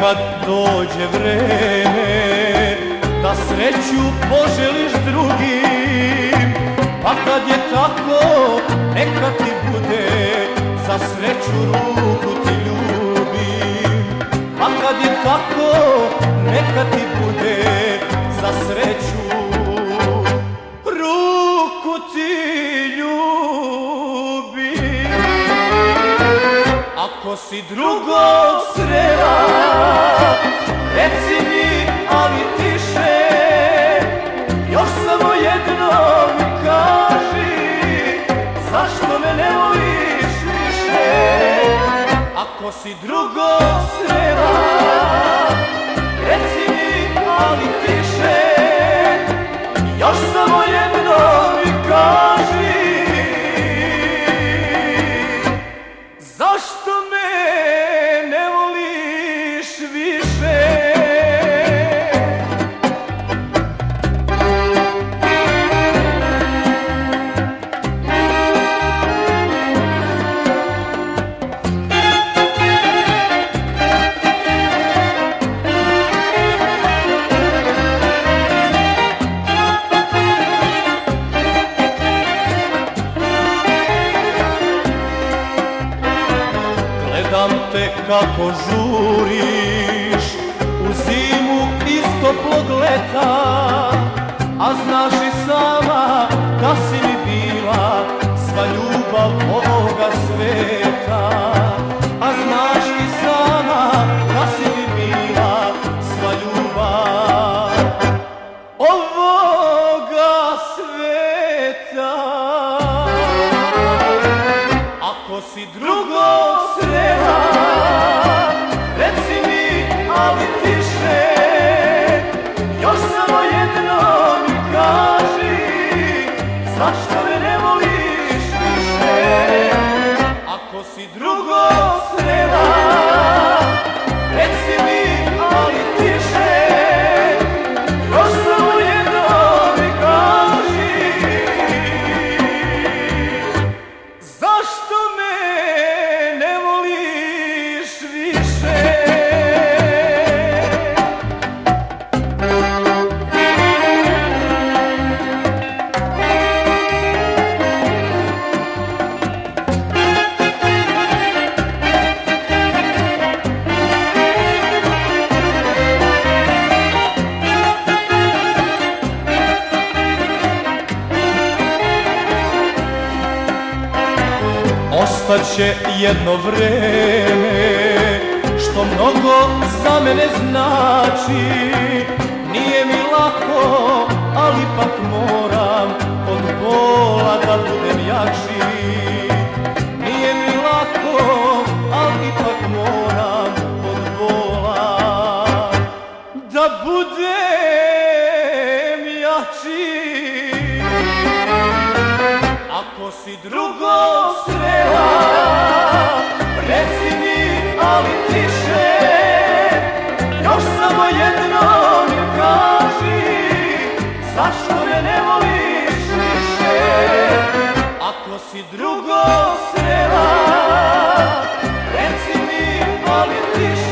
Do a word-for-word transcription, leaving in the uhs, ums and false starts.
kad dođe vreme da sreću poželiš drugim, pa kad je tako neka ti bude, za sreću ruku ti ljubim. Pa kad je tako neka ti bude, za sreću ruku ti ljubim. Ako si drugog srela, reci mi, ali tiše, još samo jedno mi kaži, zašto me ne voliš više? Ako si drugog srela, reci mi, ali tiše, još samo jedno mi kaži, zašto me ne voliš više? Gledam te kako žuriš u zimu iz toplog leta, a znaš i sama da si mi bila sva ljubav ovoga sveta. A znaš i sama da si mi bila sva ljubav ovoga sveta. Ako si drugog srela, reci mi, ali tiše, još samo jedno mi kaži, zašto me ne voliš više? Ako si drugog srela, reci mi, ali tiše, još samo jedno mi kaži, zašto me ne voliš više? Ostaće jedno vreme što mnogo za mene znači. Nije mi lako, ali ipak moram od bola da budem jači. Nije mi lako, ali ipak moram od bola da budem jači. Ako si drugog srela, reci mi, ali tiše, još samo jedno mi kaži, zašto me ne voliš više? Ako si drugog srela, reci mi, ali tiše,